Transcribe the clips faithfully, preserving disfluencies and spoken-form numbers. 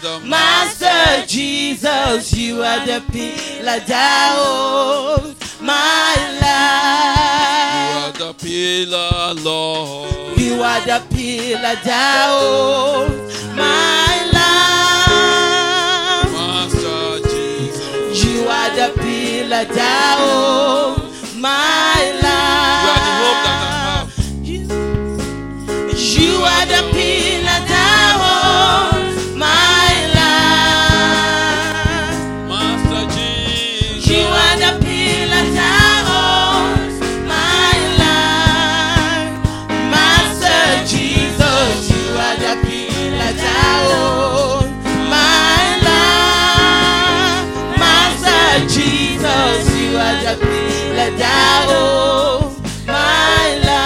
the Master Jesus, you are the pillar that holds my life. You are the pillar, Lord. You are the pillar that holds my life. Master Jesus. You are the pillar that holds my life. You are the hope that I have. You, you are the pillar that holds my life. Master Jesus. You are the pillar that holds my life. Master Jesus, you are the pillar that holds my life. Master Jesus, you are the pillar that holds my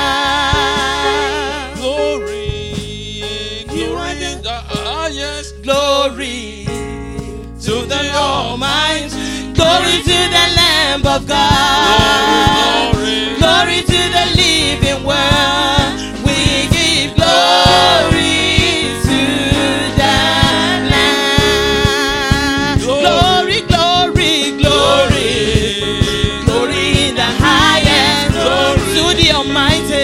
life. Glory, You are glory in the highest. Glory to the Almighty. Glory to the Lamb of God. Glory, glory. Glory to the living word. We give glory to the Lamb. Glory, glory, glory. Glory in the highest. Glory to the Almighty.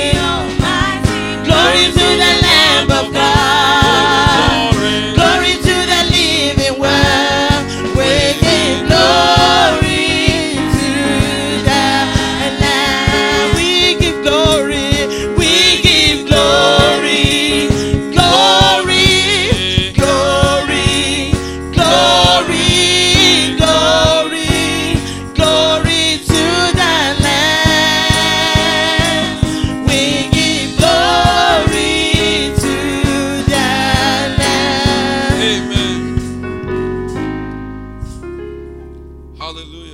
Glory to the Lamb of God. Glory to the living word. We give glory to the Lamb. We give glory. We give glory. Glory. Glory. Glory. Glory. Glory to the Lamb. We give glory to the Lamb. Amen. Hallelujah.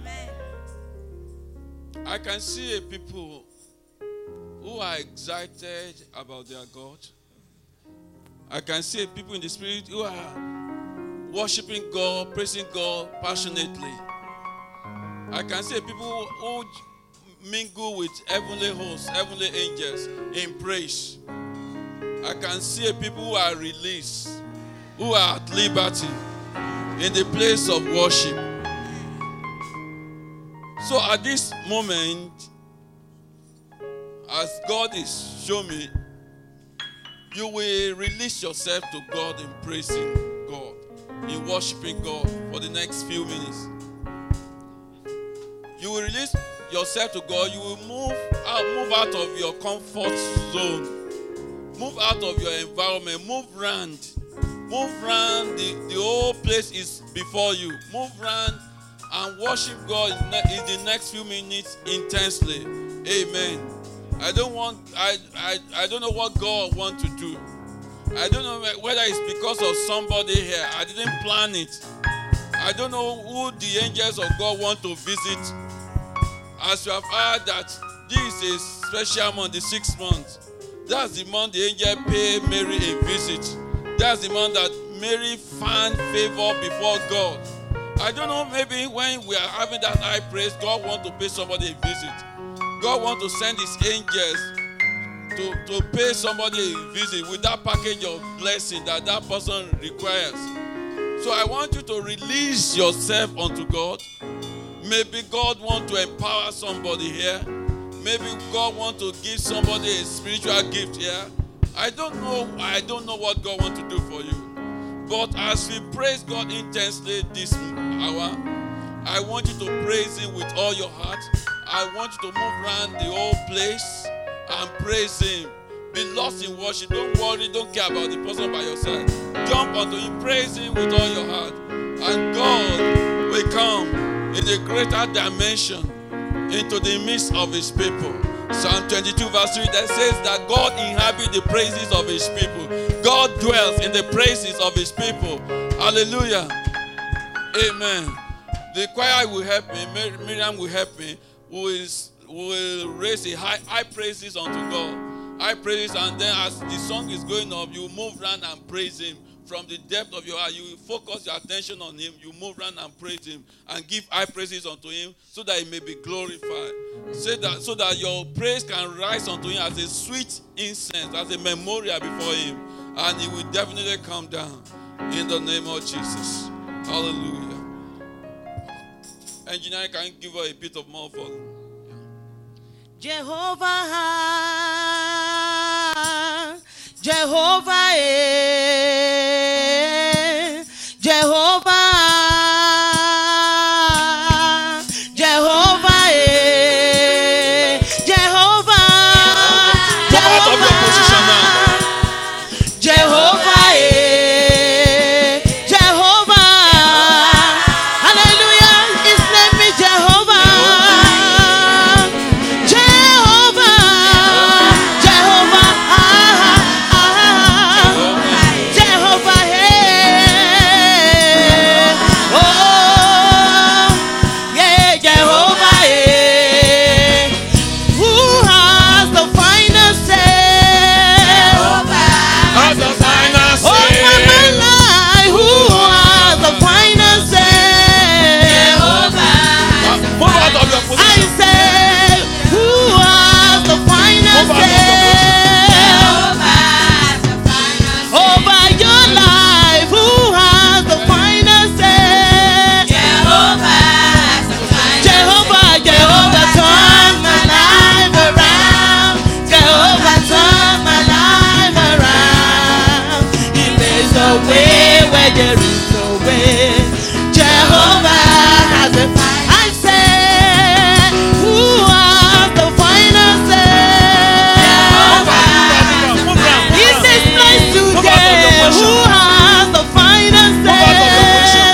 I can see a people who are excited about their God. I can see a people in the spirit who are worshiping God, praising God passionately. I can see a people who mingle with heavenly hosts, heavenly angels in praise. I can see a people who are released, who are at liberty in the place of worship. So at this moment, as God is showing me, you will release yourself to God in praising God, in worshiping God for the next few minutes. You will release yourself to God. You will move out, move out of your comfort zone. Move out of your environment. Move round. Move round. The, the whole place is before you. Move round and worship God in the next few minutes intensely. Amen. I don't want, I, I, I don't know what God wants to do. I don't know whether it's because of somebody here. I didn't plan it. I don't know who the angels of God want to visit. As you have heard that this is special month, the sixth month. That's the month the angel pay Mary a visit. That's the month that Mary found favor before God. I don't know, maybe when we are having that high praise, God wants to pay somebody a visit. God wants to send his angels to, to pay somebody a visit with that package of blessing that that person requires. So I want you to release yourself unto God. Maybe God wants to empower somebody here. Maybe God wants to give somebody a spiritual gift here. I don't know. I don't know what God wants to do for you. But as we praise God intensely this hour, I want you to praise him with all your heart. I want you to move around the whole place and praise him. Be lost in worship. Don't worry. Don't care about the person by your side. Jump onto him. Praise him with all your heart. And God will come in a greater dimension into the midst of his people. Psalm twenty-two verse three that says that God inhabits the praises of his people. God dwells in the praises of his people. Hallelujah. Amen. The choir will help me. Miriam will help me. We will, will raise a high, high praises unto God. High praises, and then as the song is going up, you move around and praise him. From the depth of your heart, you focus your attention on him. You move around and praise him and give high praises unto him so that he may be glorified. Say that so that your praise can rise unto him as a sweet incense, as a memorial before him, and he will definitely come down. In the name of Jesus. Hallelujah. Engineer, can you give her a bit of more volume? Jehovah, Jehovah, eh, Jehovah, Jehovah, eh, Jehovah, Come out of your position now. Jehovah, eh, Jehovah, hallelujah, his name is Jehovah, Jehovah, Jehovah, ah, ah, Jehovah, eh, oh, yeah, Jehovah, eh, who has the final say? As the final Oh, my, my say. life, who has the final say? Move out of your I position. say, who has the final Move out of your say? Over your life, who has the final say? Jehovah, Jehovah, turn my life around. Jehovah, turn my life around. He makes a way where there is no way. Jehovah has a I say, who has the final say? Move round. In this place Move out of your today, position. who has the final Move out of your say?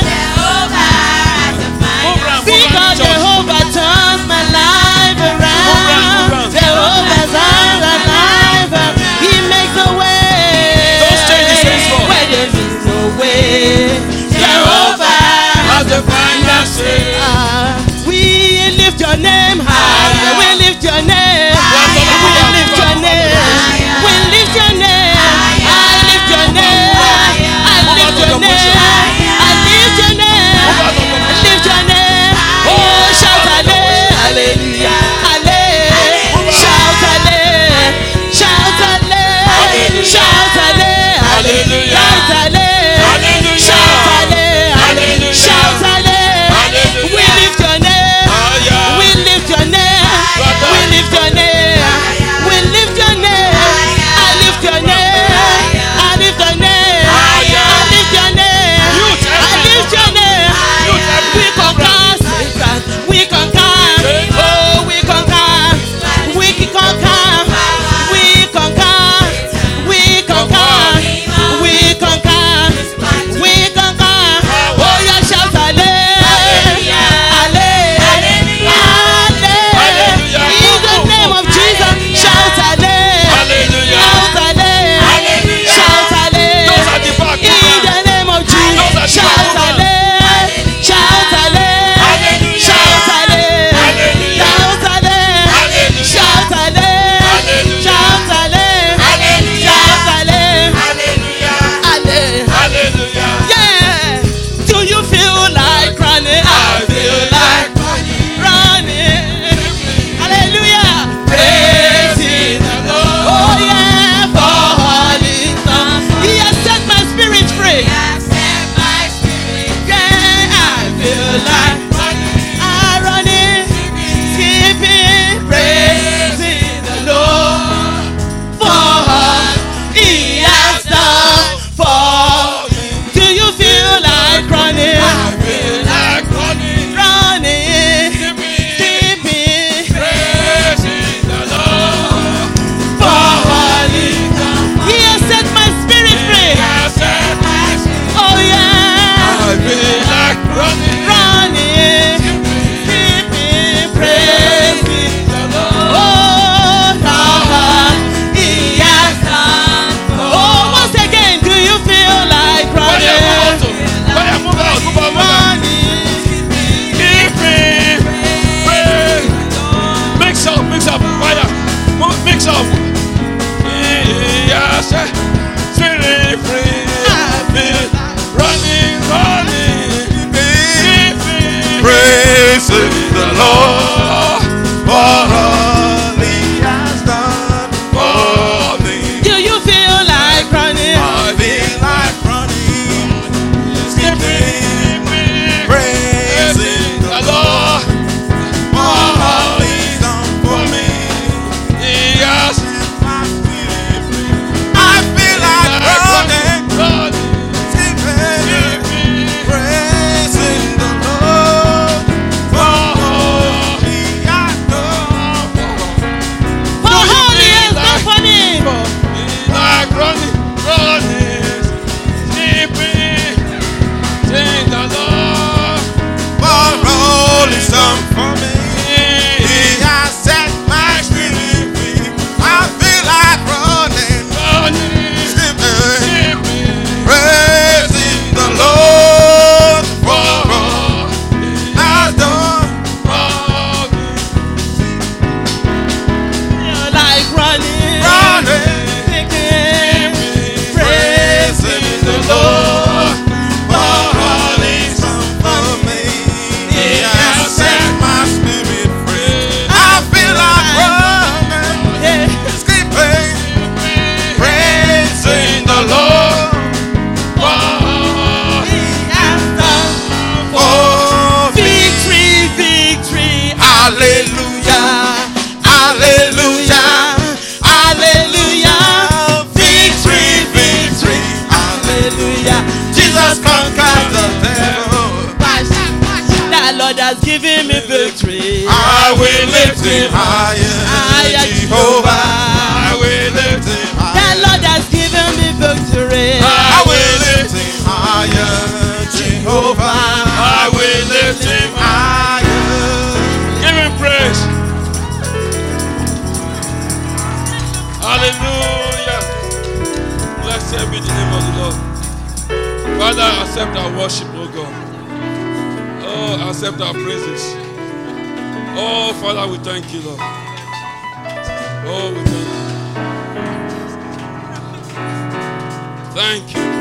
Move round. Move Because round, church. Jehovah turns my life Move round, around. move round. Jehovah turns my life around. He makes a way Don't change the same song. where there is no way. Jehovah Hallelujah. Jesus conquered the devil. The Lord has given me victory. I will lift him higher, Higher, Jehovah. I will lift him. The higher. Lord has given me victory. I will lift him higher, Jehovah. I will lift him. higher. Give him praise. Hallelujah. Blessed be the name of the Lord. Father, accept our worship, oh God. Oh, accept our praises. Oh, Father, we thank you, Lord. Oh, we thank you. Thank you.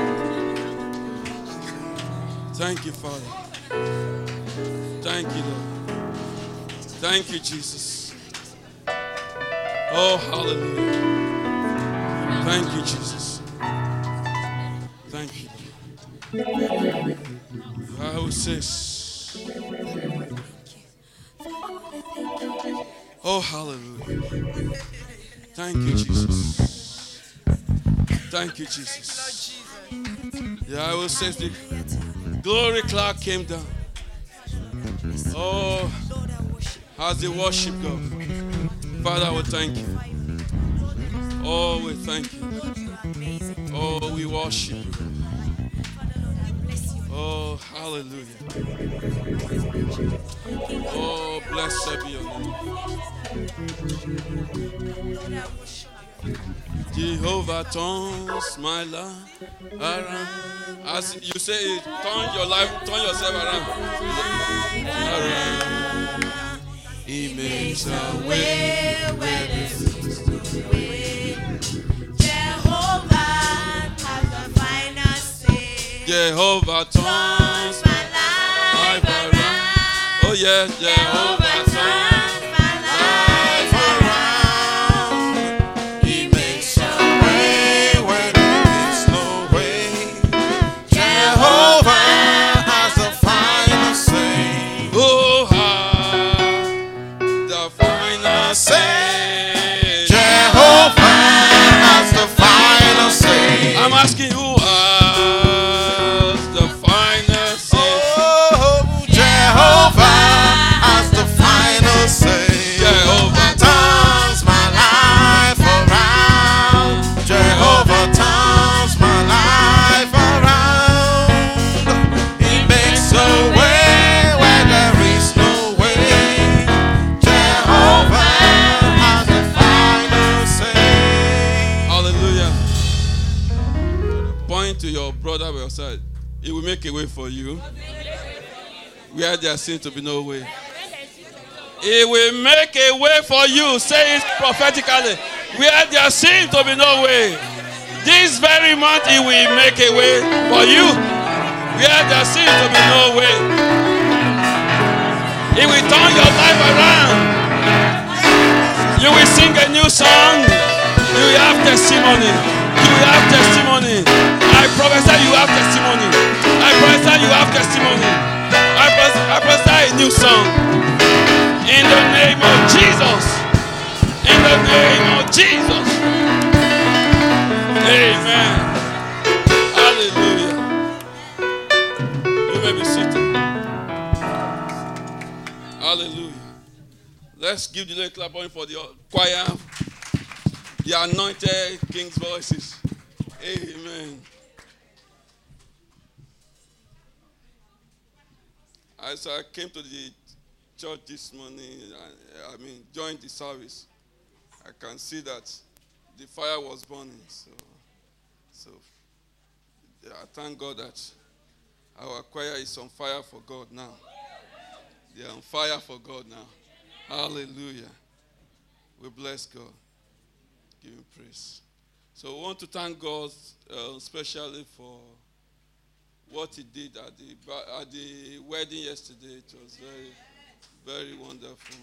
Thank you, Father. Thank you, Lord. Thank you, Jesus. Oh, hallelujah. Thank you, Jesus. Thank you, Lord. The Bible says, oh, hallelujah. Thank you, Jesus. Thank you, Jesus. The Bible says the glory cloud came down. Oh, as the worship God. Father, we thank you. Oh, we thank you. Oh, we worship you. Oh, hallelujah. Oh, blessed be your name. Jehovah turns my life around. As you say it, turn your life, turn yourself around. Around. He makes a way where there seems to be no way. Jehovah has the final say. Jehovah turns my life around. Oh yes, Jehovah turns my life around. He makes a way where there is no way. Jehovah has the final say. Oh, ah, the final say. Jehovah has the final say. I'm asking who has the final say. Oh, Jehovah has the final say. Jehovah turns my life around. Jehovah turns my life around. He makes a way where there is no way. Jehovah has the final say. Hallelujah. Point to your brother by your side. He will make a way for you. Where there seems to be no way. He will make a way for you. Say it prophetically. Where there seems to be no way. This very month he will make a way for you. Where there seems to be no way. He will turn your life around. You will sing a new song. You will have testimony. You will have testimony. I prophesy you have testimony. I prophesy you have testimony. I prophesy, I prophesy a new song. In the name of Jesus. In the name of Jesus. Amen. Hallelujah. You may be seated. Hallelujah. Let's give the little clap on for the choir. The anointed King's voices. Amen. As I came to the church this morning, I, I mean, joined the service, I can see that the fire was burning. So, so I thank God that our choir is on fire for God now. They are on fire for God now. Hallelujah. We bless God. Give him praise. So we want to thank God uh, especially for what he did at the at the wedding yesterday. It was very, very wonderful.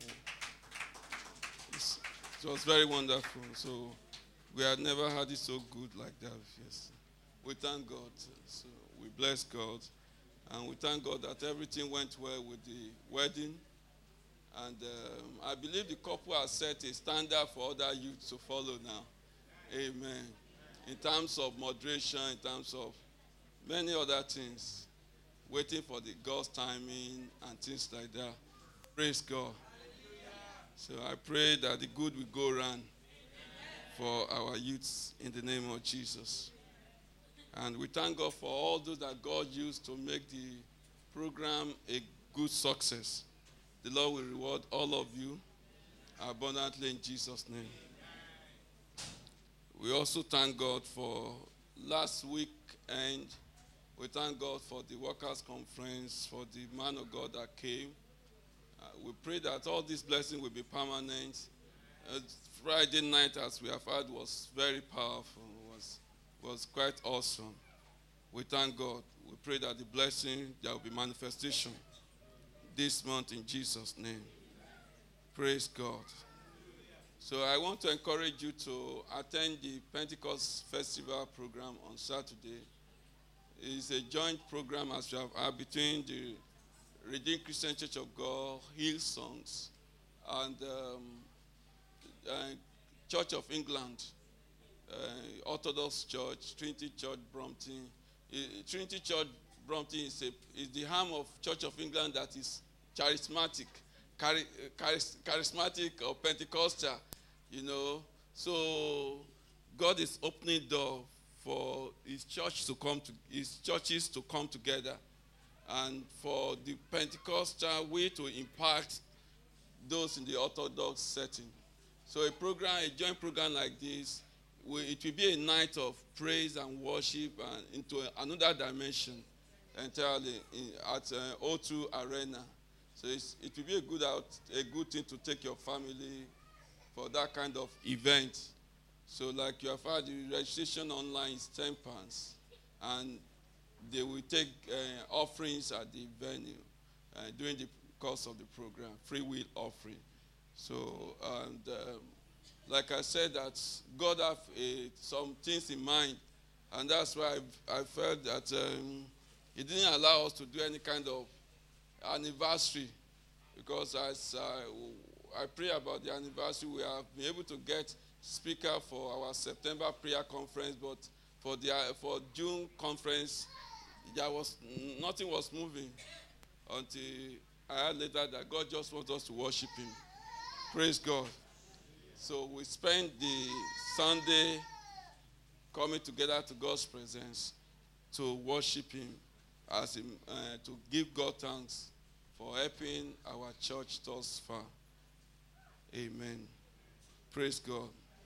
It's, it was very wonderful. So we had never had it so good like that. Yes. We thank God. So we bless God. And we thank God that everything went well with the wedding. And um, I believe the couple has set a standard for other youths to follow now. Amen. in terms of moderation, in terms of many other things, waiting for the God's timing and things like that. Praise God. So I pray that the good will go around for our youths in the name of Jesus. And we thank God for all those that God used to make the program a good success. The Lord will reward all of you abundantly in Jesus' name. We also thank God for last week, and we thank God for the workers' conference, for the man of God that came. Uh, we pray that all this blessing will be permanent. Uh, Friday night, as we have heard, was very powerful, was, was quite awesome. We thank God. We pray that the blessing, there will be manifestation this month in Jesus' name. Praise God. So I want to encourage you to attend the Pentecost Festival program on Saturday. It's a joint program, as you have heard, between the Redeemed Christian Church of God, Hillsongs, and um, uh, Church of England, uh, Orthodox Church, Trinity Church, Brompton. Uh, Trinity Church, Brompton is, a, is the arm of Church of England that is charismatic, chari- charis- charismatic or Pentecostal, you know. So God is opening door for His church to come to His churches to come together, and for the Pentecostal way to impact those in the Orthodox setting. So a program, a joint program like this, will, it will be a night of praise and worship and into another dimension entirely in, at uh, O two Arena. So it's, it will be a good out, a good thing to take your family for that kind of event. So like you have heard, the registration online is ten pounds, and they will take uh, offerings at the venue uh, during the course of the program, free will offering. So, and um, like I said, that God have uh, some things in mind, and that's why I, I felt that um, He didn't allow us to do any kind of anniversary, because as I, I pray about the anniversary, we have been able to get speaker for our September prayer conference, but for the for June conference, there was nothing was moving until I heard later that God just wants us to worship Him. Praise God. So we spent the Sunday coming together to God's presence to worship Him, as him, uh, to give God thanks for helping our church thus far. Amen. Praise God.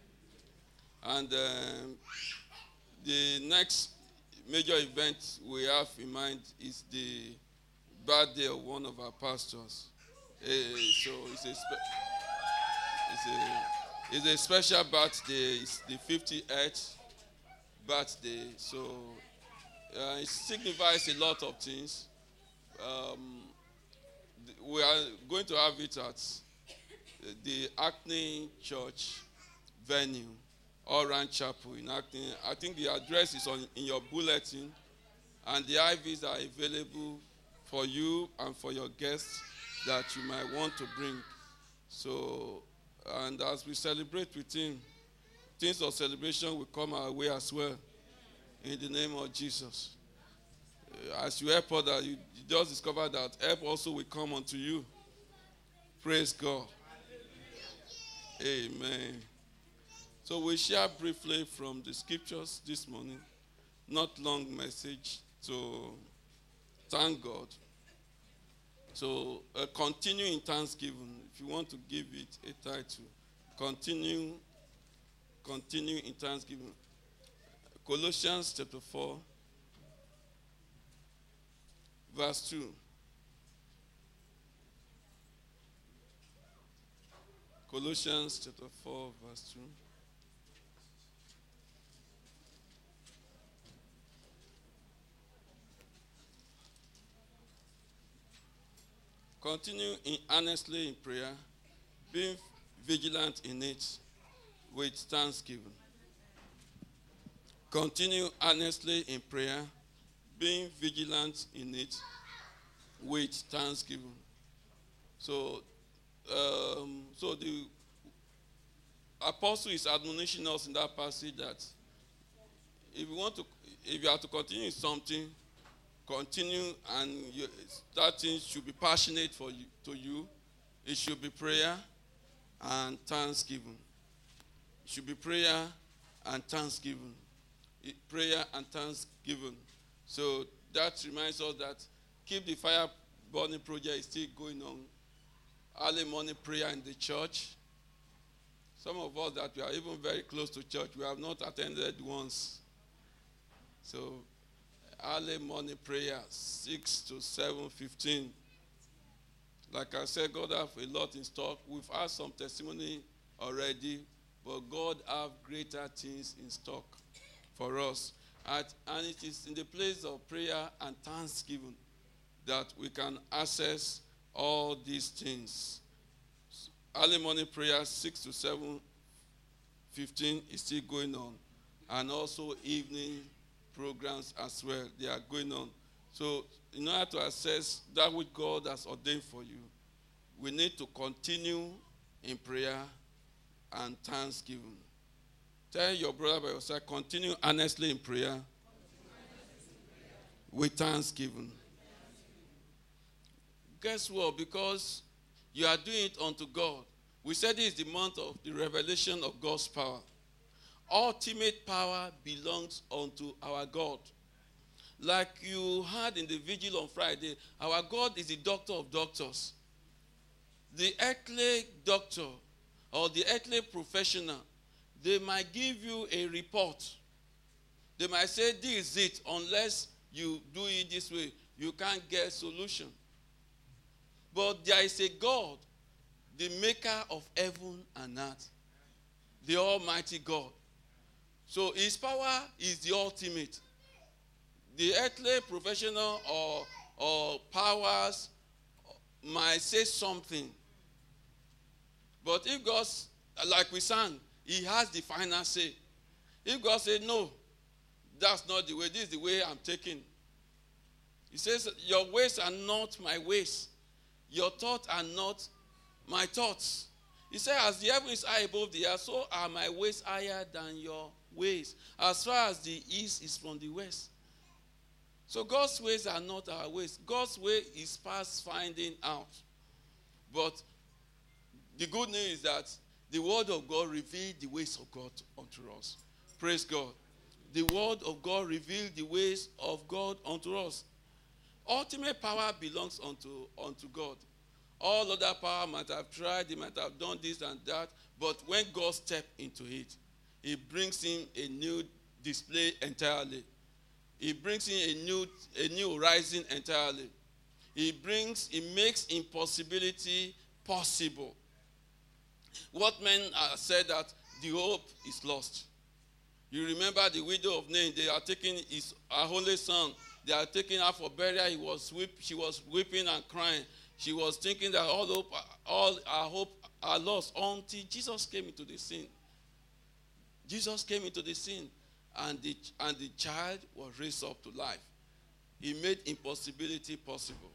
And um, the next major event we have in mind is the birthday of one of our pastors. Uh, so it's a, spe- it's, a, it's a special birthday. It's the fifty-eighth birthday. So uh, it signifies a lot of things. Um, we are going to have it at the Acne Church venue, Oran Chapel in Acne. I think the address is on in your bulletin, and the I Vs are available for you and for your guests that you might want to bring. So, and as we celebrate with Him, things of celebration will come our way as well, in the name of Jesus. As you help others, you, you just discover that help also will come unto you. Praise God. Amen. So we share briefly from the scriptures this morning. Not long message to thank God. So uh, continue in thanksgiving. If you want to give it a title, continue, continue in thanksgiving. Colossians chapter four, verse two. Colossians chapter four, verse two. Continue in earnestly in prayer, being vigilant in it with thanksgiving. Continue earnestly in prayer, being vigilant in it with thanksgiving. So, um, so the apostle is admonishing us in that passage that if you want to, if you have to continue something, continue, and you, that thing should be passionate for you, to you. It should be prayer and thanksgiving. It should be prayer and thanksgiving. It, prayer and thanksgiving. So that reminds us that Keep the Fire Burning project is still going on. Early morning prayer in the church. Some of us that we are even very close to church, we have not attended once. So early morning prayer, six to seven fifteen. Like I said, God have a lot in stock. We've had some testimony already, but God have greater things in stock for us. At, and it is in the place of prayer and thanksgiving that we can access all these things. Early morning prayer, six to seven fifteen, is still going on. And also evening programs as well, they are going on. So in order to access that which God has ordained for you, we need to continue in prayer and thanksgiving. Tell your brother by yourself, continue honestly in prayer with thanksgiving. Guess what? Because you are doing it unto God. We said this is the month of the revelation of God's power. Ultimate power belongs unto our God. Like you heard in the vigil on Friday, our God is the doctor of doctors. The earthly doctor or the earthly professional, they might give you a report. They might say, this is it. Unless you do it this way, you can't get a solution. But there is a God, the maker of heaven and earth, the Almighty God. So his power is the ultimate. The earthly professional or, or powers might say something. But if God, like we sang, he has the final say. If God said, no, that's not the way, this is the way I'm taking. He says, your ways are not my ways. Your thoughts are not my thoughts. He said, as the heavens are above the earth, so are my ways higher than your ways. As far as the east is from the west. So God's ways are not our ways. God's way is past finding out. But the good news is that the word of God revealed the ways of God unto us. Praise God. The word of God revealed the ways of God unto us. Ultimate power belongs unto, unto God. All other power might have tried, they might have done this and that, but when God steps into it, he brings in a new display entirely. He brings in a new, a new horizon entirely. He brings, he makes impossibility possible. What men uh, said that the hope is lost. You remember the widow of Nain, they are taking his her only son, they are taking her for burial. He was weep, she was weeping and crying. She was thinking that all hope, all our hope are lost until Jesus came into the scene. Jesus came into the scene, and the, and the child was raised up to life. He made impossibility possible.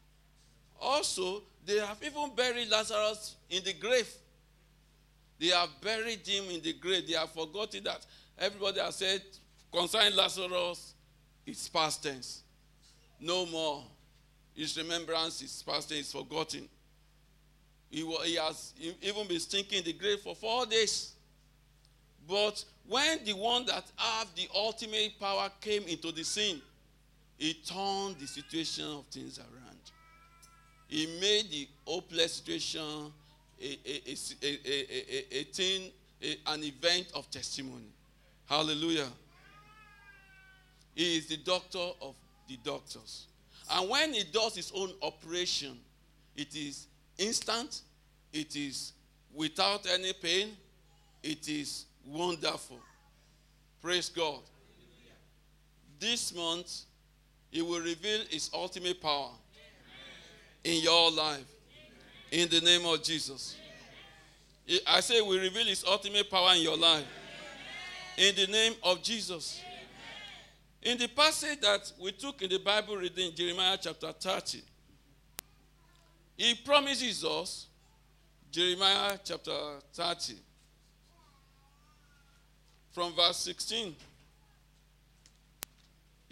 Also, they have even buried Lazarus in the grave. They have buried him in the grave. They have forgotten that. Everybody has said, concerning Lazarus, it's past tense. No more. His remembrance is past tense, forgotten. He, he has even been stinking in the grave for four days. But when the one that have the ultimate power came into the scene, he turned the situation of things around. He made the hopeless situation a, a, a, a, a, a, a thing, a, an event of testimony. Hallelujah. He is the doctor of the doctors. And when he does his own operation, it is instant, it is without any pain, it is wonderful. Praise God. This month, he will reveal his ultimate power in your life. In the name of Jesus. I say we reveal his ultimate power in your life. In the name of Jesus. In the passage that we took in the Bible reading, Jeremiah chapter thirty, he promises us, Jeremiah chapter thirty, from verse sixteen.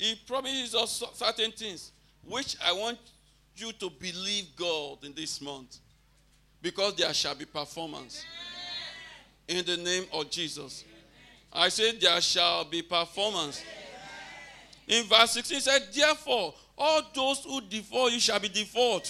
He promises us certain things, which I want you to believe God in this month. Because there shall be performance. In the name of Jesus. I said there shall be performance. In verse sixteen, it said, therefore, all those who devour you shall be devoured.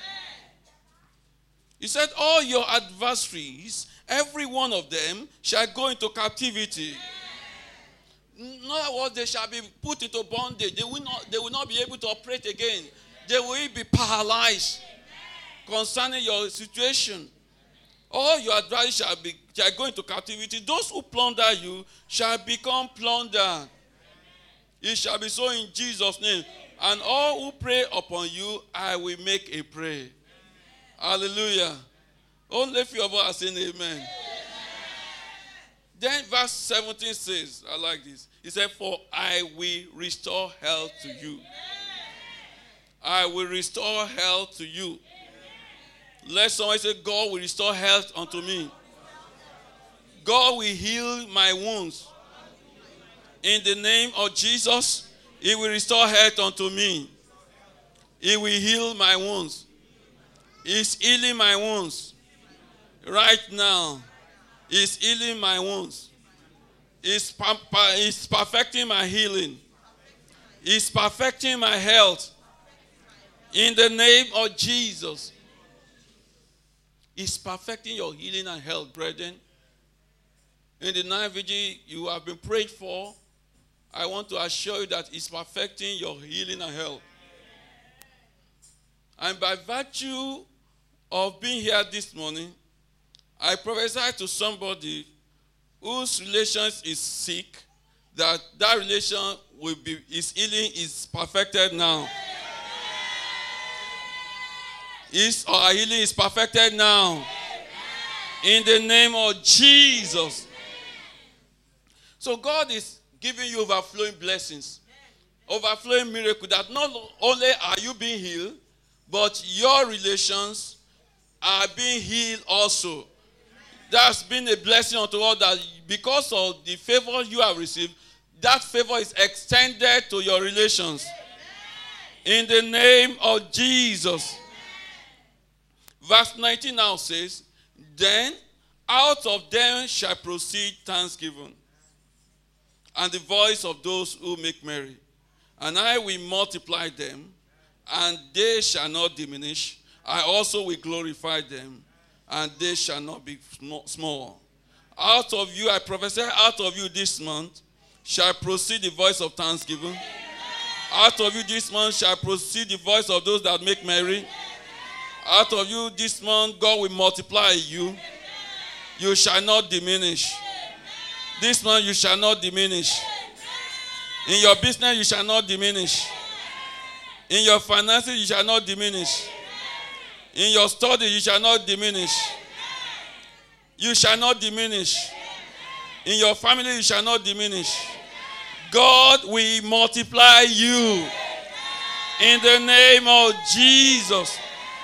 He said, all your adversaries, every one of them, shall go into captivity. In other words, they shall be put into bondage. They will not, they will not be able to operate again. They will be paralyzed concerning your situation. All your adversaries shall be shall go into captivity. Those who plunder you shall become plundered. It shall be so in Jesus' name. And all who pray upon you, I will make a prayer. Hallelujah. Only a few of us are saying amen. Amen. Then verse seventeen says, I like this. He said, for I will restore health to you. I will restore health to you. Let somebody say, God will restore health unto me. God will heal my wounds. In the name of Jesus, He will restore health unto me. He will heal my wounds. He's healing my wounds. Right now, He's healing my wounds. He's, he's perfecting my healing. He's perfecting my health. In the name of Jesus. He's perfecting your healing and health, brethren. In the night vigil you have been prayed for, I want to assure you that He's perfecting your healing and health. And by virtue of being here this morning, I prophesy to somebody whose relations is sick, that that relation will be, his healing is perfected now. His or her healing is perfected now. In the name of Jesus. So God is giving you overflowing blessings. Overflowing miracle that not only are you being healed, but your relations are being healed also. That's been a blessing unto all that because of the favor you have received, that favor is extended to your relations. In the name of Jesus. Verse nineteen now says, then out of them shall proceed thanksgiving, and the voice of those who make merry. And I will multiply them, and they shall not diminish. I also will glorify them, and they shall not be small. Out of you, I prophesy, out of you this month shall proceed the voice of thanksgiving. Out of you this month shall proceed the voice of those that make merry. Out of you this month, God will multiply you. You shall not diminish. This month you shall not diminish. In your business you shall not diminish. In your finances you shall not diminish. In your study you shall not diminish. You shall not diminish. In your family you shall not diminish. God will multiply you. In the name of Jesus.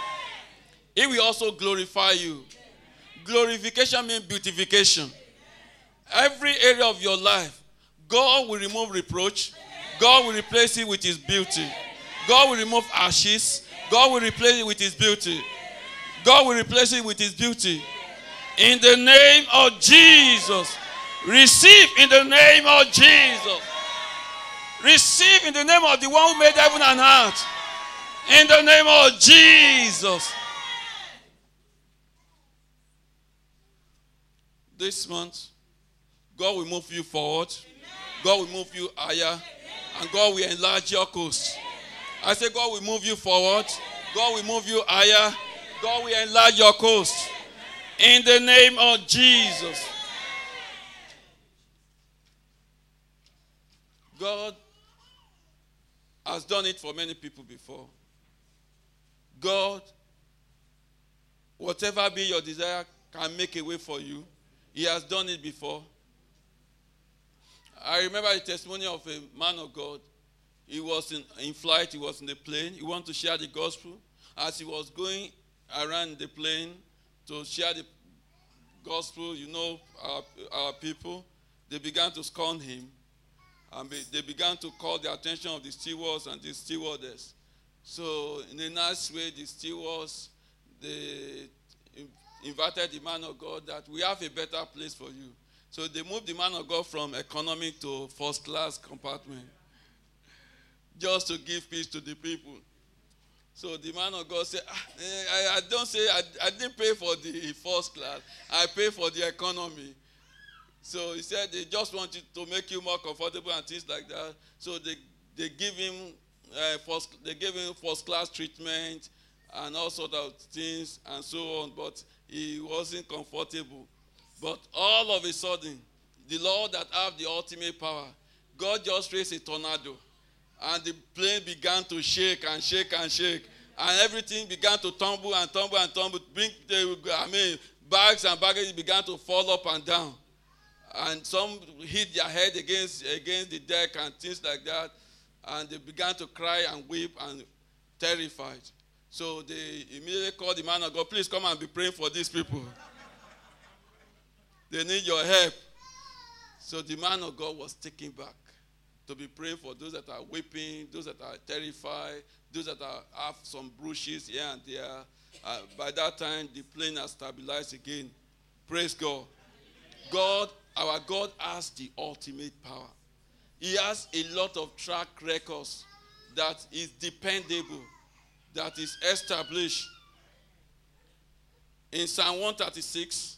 He will also glorify you. Glorification means beautification. Every area of your life, God will remove reproach. God will replace it with His beauty. God will remove ashes. God will replace it with His beauty. God will replace it with His beauty. In the name of Jesus. Receive in the name of Jesus. Receive in the name of the one who made heaven and earth. In the name of Jesus. This month, God will move you forward. God will move you higher. And God will enlarge your coast. I say God will move you forward. God will move you higher. God will enlarge your coast. In the name of Jesus. God has done it for many people before. God, whatever be your desire, can make a way for you. He has done it before. I remember the testimony of a man of God. He was in, in flight. He was in the plane. He wanted to share the gospel. As he was going around the plane to share the gospel, you know, our, our people, they began to scorn him. And be, they began to call the attention of the stewards and the stewardess. So in a nice way, the stewards, they invited the man of God that we have a better place for you. So they moved the man of God from economy to first class compartment just to give peace to the people. So the man of God said, ah, I, I don't say, I, I didn't pay for the first class. I pay for the economy. So he said they just wanted to make you more comfortable and things like that. So they, they give him uh, first, they gave him first class treatment and all sorts of things and so on. But he wasn't comfortable. But all of a sudden, the Lord that have the ultimate power, God just raised a tornado. And the plane began to shake and shake and shake. And everything began to tumble and tumble and tumble. Bring the, I mean, bags and baggage began to fall up and down. And some hit their head against, against the deck and things like that. And they began to cry and weep and terrified. So they immediately called the man of God, please come and be praying for these people. They need your help. So the man of God was taken back to be praying for those that are weeping, those that are terrified, those that are, have some bruises here and there. Uh, by that time, the plane has stabilized again. Praise God. God, our God has the ultimate power. He has a lot of track records that is dependable, that is established. In Psalm one thirty-six,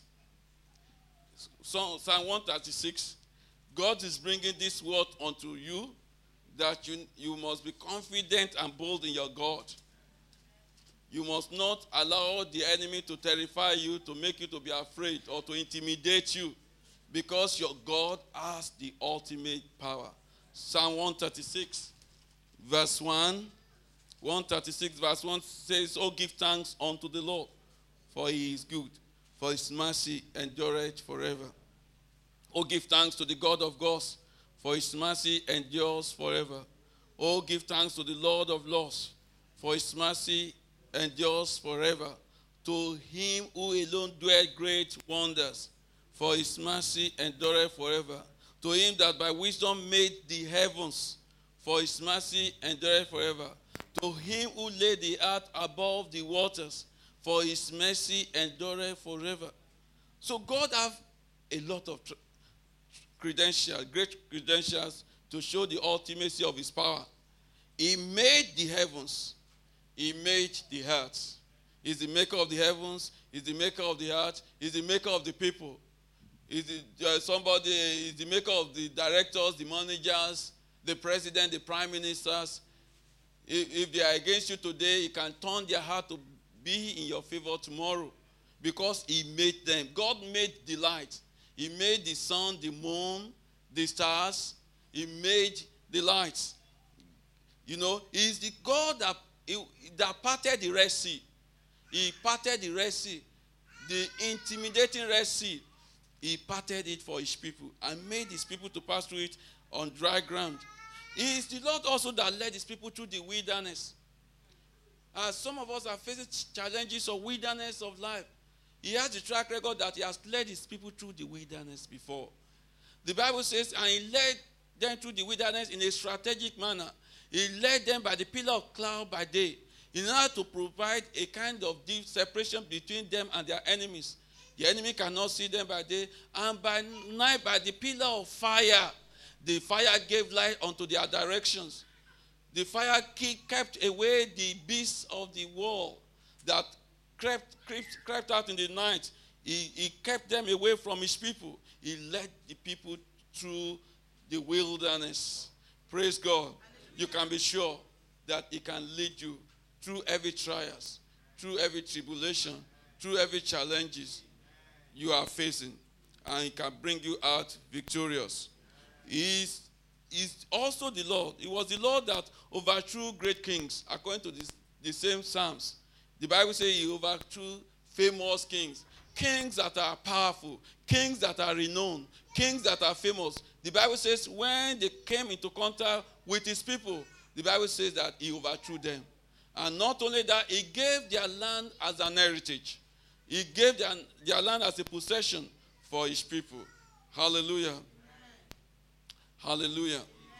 Psalm one thirty-six, God is bringing this word unto you that you, you must be confident and bold in your God. You must not allow the enemy to terrify you, to make you to be afraid or to intimidate you, because your God has the ultimate power. Psalm one thirty-six, verse one. one thirty-six, verse one says, oh, give thanks unto the Lord, for he is good, for his mercy endureth forever. Oh, give thanks to the God of gods, for his mercy endures forever. Oh, give thanks to the Lord of lords, for his mercy endures forever. To him who alone doeth great wonders, for his mercy endureth forever. To him that by wisdom made the heavens, for his mercy endureth forever. To him who laid the earth above the waters, for his mercy endureth forever. So God have a lot of tr- credentials, great credentials to show the ultimacy of his power. He made the heavens. He made the earth. He's the maker of the heavens. He's the maker of the earth. He's the maker of the people. He's the, uh, somebody, he's the maker of the directors, the managers, the president, the prime ministers. If, if they are against you today, he can turn their heart to be in your favor tomorrow, because he made them. God made the light. He made the sun, the moon, the stars. He made the lights. You know, he's the God that, he, that parted the Red Sea. He parted the Red Sea. The intimidating Red Sea. He parted it for his people and made his people to pass through it on dry ground. He is the Lord also that led his people through the wilderness. As some of us are facing challenges of wilderness of life, he has the track record that he has led his people through the wilderness before. The Bible says, and he led them through the wilderness in a strategic manner. He led them by the pillar of cloud by day, in order to provide a kind of deep separation between them and their enemies. The enemy cannot see them by day, and by night by the pillar of fire. The fire gave light unto their directions. The fire kept away the beasts of the world that crept, crept, crept out in the night. He, he kept them away from his people. He led the people through the wilderness. Praise God. You can be sure that he can lead you through every trials, through every tribulation, through every challenges you are facing. And he can bring you out victorious. He is is also the Lord. It was the Lord that overthrew great kings, according to this, the same Psalms. The Bible says he overthrew famous kings, kings that are powerful, kings that are renowned, kings that are famous. The Bible says when they came into contact with his people, the Bible says that he overthrew them. And not only that, he gave their land as an heritage. He gave their, their land as a possession for his people. Hallelujah. Hallelujah.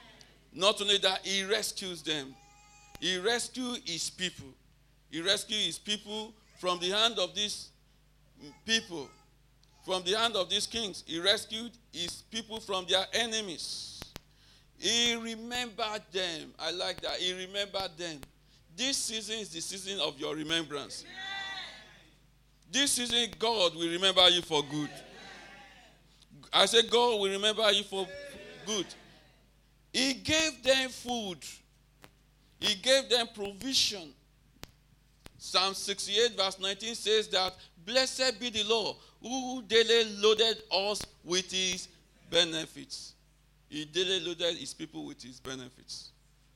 Not only that, he rescues them. He rescues his people. He rescues his people from the hand of these people, from the hand of these kings. He rescued his people from their enemies. He remembered them. I like that. He remembered them. This season is the season of your remembrance. This season, God will remember you for good. I say God will remember you for good. He gave them food. He gave them provision. Psalm sixty-eight verse nineteen says that, blessed be the Lord who daily loaded us with his benefits. He daily loaded his people with his benefits.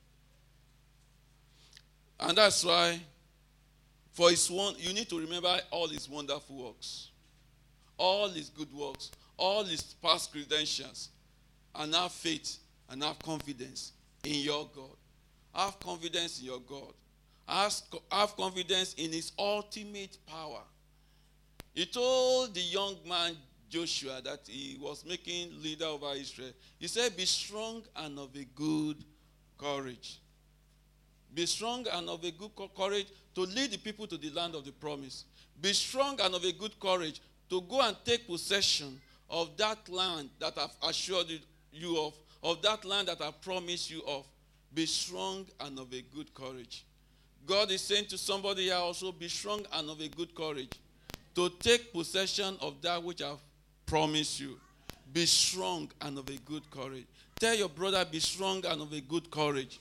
And that's why, for his one, you need to remember all his wonderful works, all his good works, all his past credentials, and have faith and have confidence in your God. Have confidence in your God. Have, have confidence in his ultimate power. He told the young man Joshua that he was making leader over Israel. He said, be strong and of a good courage. Be strong and of a good courage to lead the people to the land of the promise. Be strong and of a good courage to go and take possession of that land that I've assured you of, of that land that I've promised you of. Be strong and of a good courage. God is saying to somebody here also, be strong and of a good courage to take possession of that which I've promised you. Be strong and of a good courage. Tell your brother, be strong and of a good courage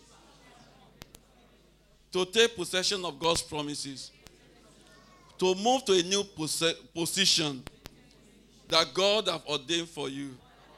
to take possession of God's promises, to move to a new posi- position that God have ordained for you.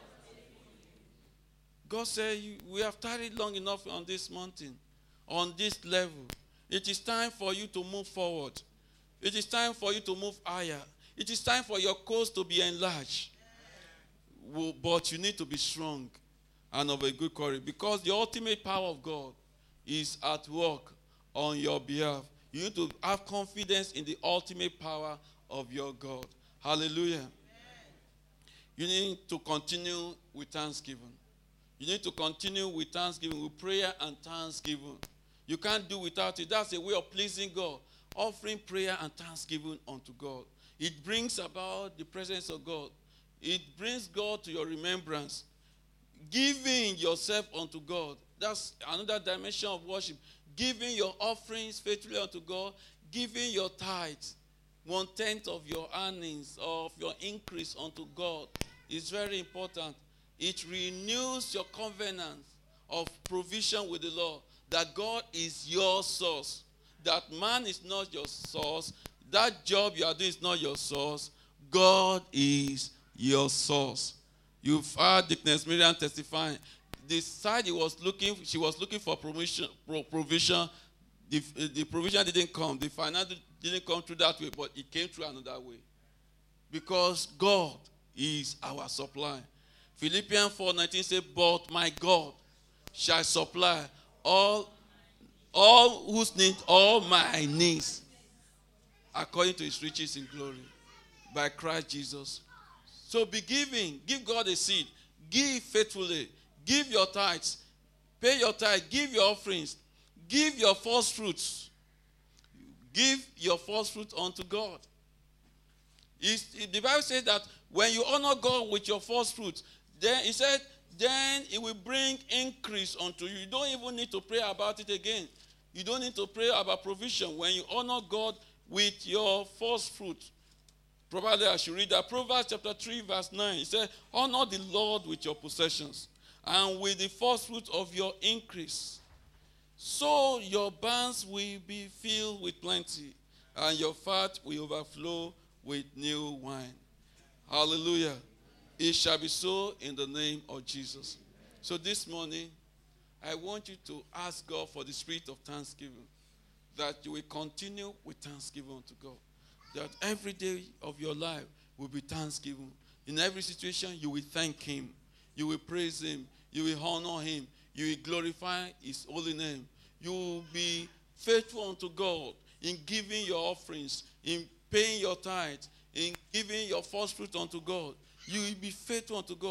God said, we have tarried long enough on this mountain, on this level. It is time for you to move forward. It is time for you to move higher. It is time for your coast to be enlarged. Well, but you need to be strong and of a good courage, because the ultimate power of God is at work on your behalf. You need to have confidence in the ultimate power of your God. Hallelujah. Amen. You need to continue with thanksgiving. You need to continue with thanksgiving, with prayer and thanksgiving. You can't do without it. That's a way of pleasing God. Offering prayer and thanksgiving unto God. It brings about the presence of God. It brings God to your remembrance. Giving yourself unto God. That's another dimension of worship. Giving your offerings faithfully unto God. Giving your tithes. One-tenth of your earnings, of your increase unto God is very important. It renews your covenant of provision with the Lord. That God is your source. That man is not your source. That job you are doing is not your source. God is your source. You've heard Deaconess Miriam testifying. The side he was looking, she was looking for provision. provision. The, the provision didn't come. The finance didn't come through that way, but it came through another way. Because God is our supply. Philippians four nineteen says, but my God shall supply all, all whose need, all my needs, according to his riches in glory, by Christ Jesus. So be giving. Give God a seed. Give faithfully. Give your tithes. Pay your tithe. Give your offerings. Give your first fruits. Give your first fruit unto God. It's, the Bible says that when you honor God with your first fruits, then he said, then it will bring increase unto you. You don't even need to pray about it again. You don't need to pray about provision when you honor God with your first fruit. Probably I should read that. Proverbs chapter three verse nine. It says, honor the Lord with your possessions and with the first fruit of your increase. So your barns will be filled with plenty and your fat will overflow with new wine. Hallelujah. It shall be so in the name of Jesus. So this morning, I want you to ask God for the spirit of thanksgiving, that you will continue with thanksgiving unto God. That every day of your life will be thanksgiving. In every situation, you will thank him. You will praise him. You will honor him. You will glorify his holy name. You will be faithful unto God in giving your offerings, in paying your tithes, in giving your first fruit unto God. You will be faithful unto God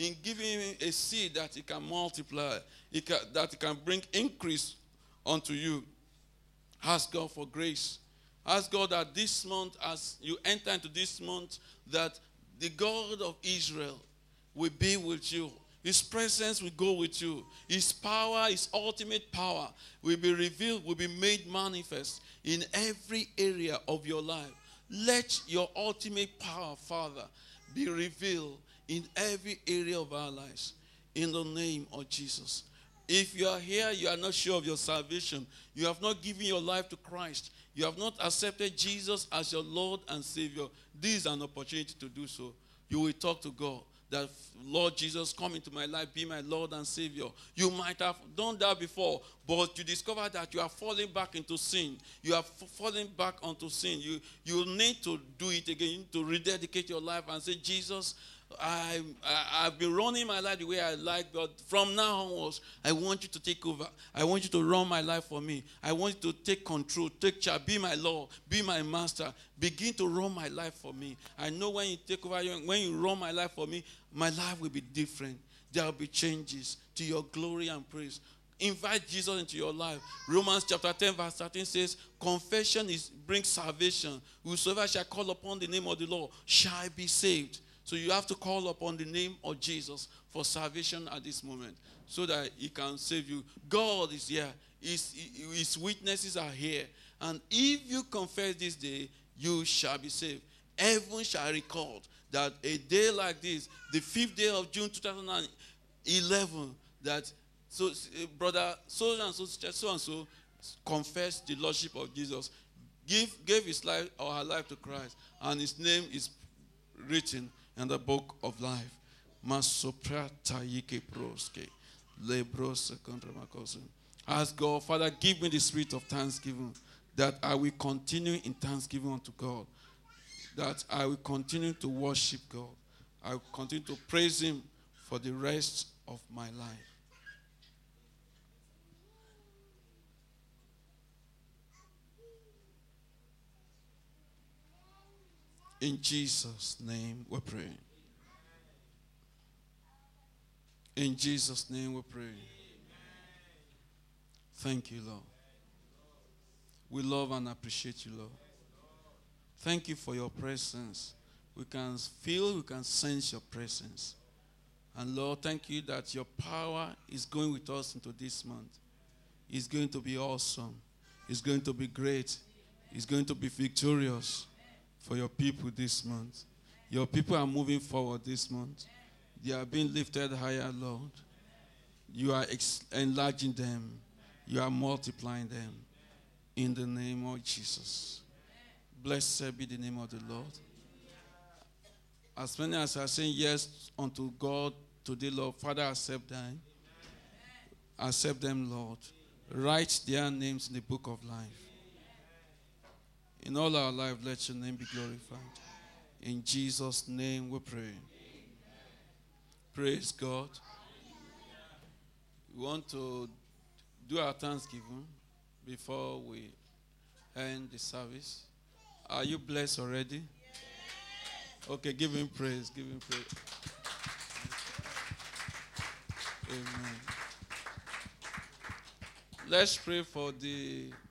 in giving him a seed that he can multiply, he can, that he can bring increase unto you. Ask God for grace. Ask God that this month, as you enter into this month, that the God of Israel will be with you. His presence will go with you. His power, his ultimate power will be revealed, will be made manifest in every area of your life. Let your ultimate power, Father, be revealed in every area of our lives. In the name of Jesus. If you are here, you are not sure of your salvation, you have not given your life to Christ, you have not accepted Jesus as your Lord and Savior, this is an opportunity to do so. You will talk to God that, Lord Jesus, come into my life, be my Lord and Savior. You might have done that before, but you discover that you are falling back into sin. You are falling back onto sin. You, you need to do it again. You need to rededicate your life and say, Jesus, I, I, I've been running my life the way I like, but from now onwards, I want you to take over. I want you to run my life for me. I want you to take control, take charge, be my Lord, be my master. Begin to run my life for me. I know when you take over, when you run my life for me, my life will be different. There will be changes to your glory and praise. Invite Jesus into your life. Romans chapter ten verse thirteen says, confession is brings salvation. Whosoever shall call upon the name of the Lord shall be saved. So you have to call upon the name of Jesus for salvation at this moment so that he can save you. God is here. His, his witnesses are here. And if you confess this day, you shall be saved. Heaven shall record that a day like this, the fifth day of June two thousand eleven, that so uh, brother so and so, so and so confessed the Lordship of Jesus, give, gave his life or her life to Christ, and his name is written in the book of life. Ask God, Father, give me the spirit of thanksgiving, that I will continue in thanksgiving unto God, that I will continue to worship God, I will continue to praise him for the rest of my life. In Jesus' name we pray. In Jesus' name we pray. Thank you, Lord. We love and appreciate you, Lord. Thank you for your presence. We can feel, we can sense your presence. And Lord, thank you that your power is going with us into this month. It's going to be awesome. It's going to be great. It's going to be victorious for your people this month. Your people are moving forward this month. They are being lifted higher, Lord. You are ex- enlarging them. You are multiplying them. In the name of Jesus. Blessed be the name of the Lord. As many as are saying yes unto God today, Lord, Father, accept them. Accept them, Lord. Write their names in the book of life. In all our life, let your name be glorified. In Jesus' name we pray. Amen. Praise God. We want to do our thanksgiving before we end the service. Are you blessed already? Yes. Okay, give him praise. Give him praise. Amen. Let's pray for the